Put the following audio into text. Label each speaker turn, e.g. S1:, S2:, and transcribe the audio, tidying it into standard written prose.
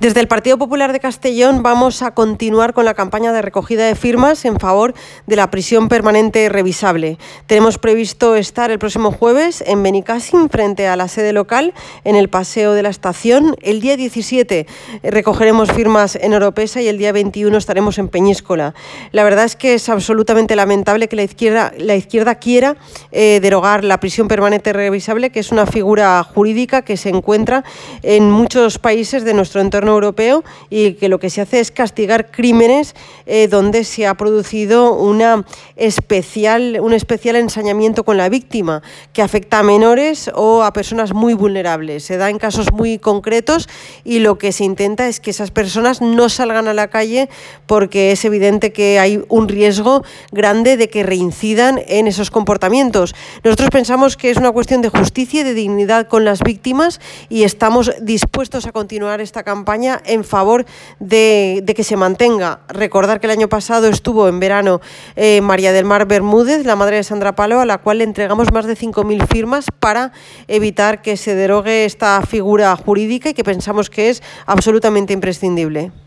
S1: Desde el Partido Popular de Castellón vamos a continuar con la campaña de recogida de firmas en favor de la prisión permanente revisable. Tenemos previsto estar el próximo jueves en Benicàssim, frente a la sede local, en el Paseo de la Estación. El día 17 recogeremos firmas en Oropesa y el día 21 estaremos en Peñíscola. La verdad es que es absolutamente lamentable que la izquierda quiera derogar la prisión permanente revisable, que es una figura jurídica que se encuentra en muchos países de nuestro entorno europeo y que lo que se hace es castigar crímenes donde se ha producido un especial ensañamiento con la víctima, que afecta a menores o a personas muy vulnerables. Se da en casos muy concretos y lo que se intenta es que esas personas no salgan a la calle, porque es evidente que hay un riesgo grande de que reincidan en esos comportamientos. Nosotros pensamos que es una cuestión de justicia y de dignidad con las víctimas y estamos dispuestos a continuar esta campaña en favor de que se mantenga. Recordar que el año pasado estuvo en verano María del Mar Bermúdez, la madre de Sandra Palo, a la cual le entregamos más de 5.000 firmas para evitar que se derogue esta figura jurídica y que pensamos que es absolutamente imprescindible.